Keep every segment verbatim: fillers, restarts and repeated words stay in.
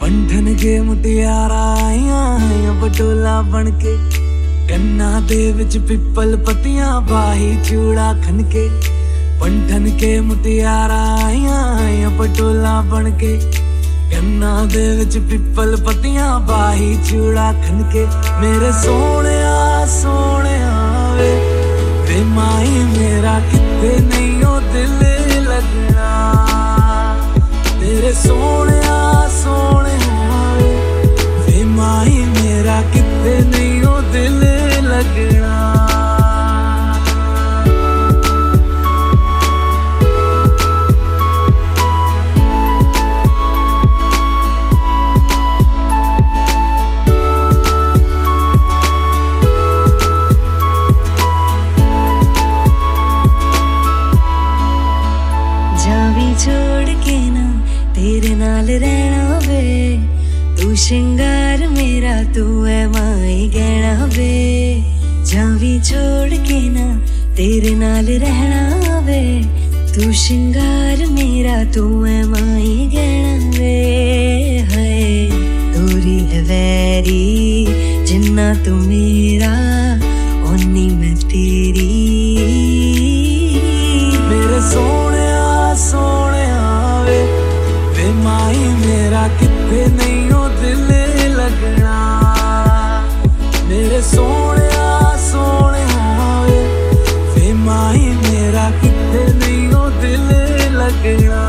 पंठन के मुटियारा आईया पटोला बनके, कन्ना दे विच पिपल पत्तियां बाही चूड़ा खनके। पंठन के मुटियारा आईया पटोला बनके, कन्ना दे विच पिपल पत्तियां बाही चूड़ा खनके। मेरे सोने सोने वे वे माही मेरा किते नहीं ओ दिल लगना। तेरे सोने सोने वे वे माही मेरा किते नहीं ओ दिल लगना। छोड़ के ना तेरे नाल रहना वे, तू श्रृंगार मेरा तू है माई गहना वे। जावी छोड़ के ना तेरे नाल रहना वे, तू श्रृंगार मेरा तू है माई गहना वे। हाय दूरी है वैरी जिन्ना तू मेरा ओनी मैं तेरी। मेरे सोने सोने वे वे माही मेरा किते नहीं ओ दिल लगना। मेरे सोने सोने वे वे माही मेरा किते नहीं ओ दिल लगना।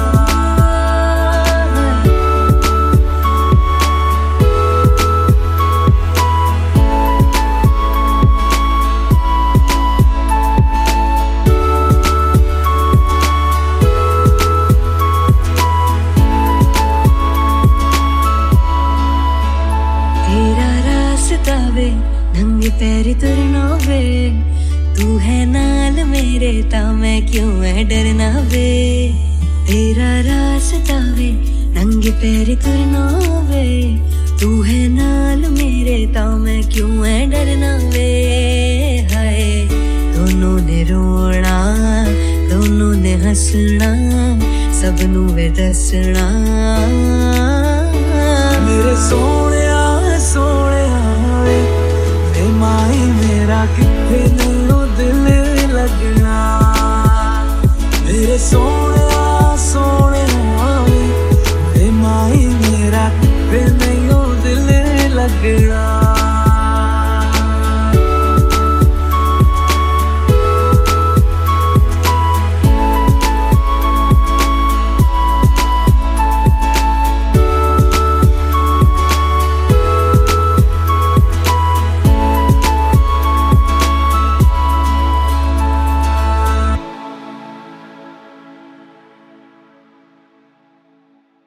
नंगे पैरी तुरना वे, तू है नाल मेरे ता मैं क्यों है डरना वे। तेरा रास्ता वे नंगे पैरी तुरना वे, तू है नाल मेरे ता मैं क्यों है डरना वे। हाय दोनों ने रोना दोनों ने हंसना, सबनू वे दसना। मेरे सोने सोने वे माही मेरा किते नहीं ओ दिल लगना। मेरे सोने सोने वे माही मेरा किते नहीं ओ दिल लगना।